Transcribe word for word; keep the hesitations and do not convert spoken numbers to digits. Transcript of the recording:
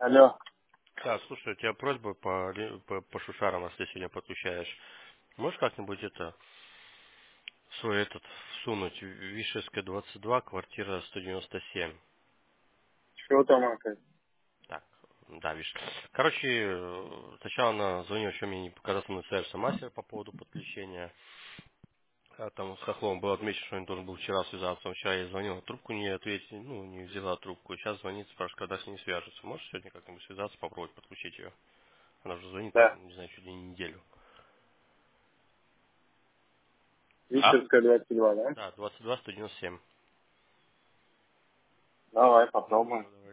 Алло. Да, слушай, у тебя просьба по, ре- по, по шушарам, если сегодня подключаешь. Можешь как-нибудь это, свой этот, всунуть? Вишевская двадцать два, квартира сто девяносто семь. Что там опять? Так, да, видишь. Короче, э, сначала она звонила, еще мне не показал со мной свяжется мастер по поводу подключения. А там с Хохловым был отмечен, что он должен был вчера связаться. Он вчера ей звонил, трубку не ответил, ну, не взяла трубку. Сейчас звонит, спрашивает, когда с ней свяжется. Можешь сегодня как-нибудь связаться, попробовать подключить ее? Она уже звонит, Да. не знаю, чуть ли не неделю. А? Вишерская двадцать два, да? Да, двадцать два сто девяносто семь. Давай, попробуем.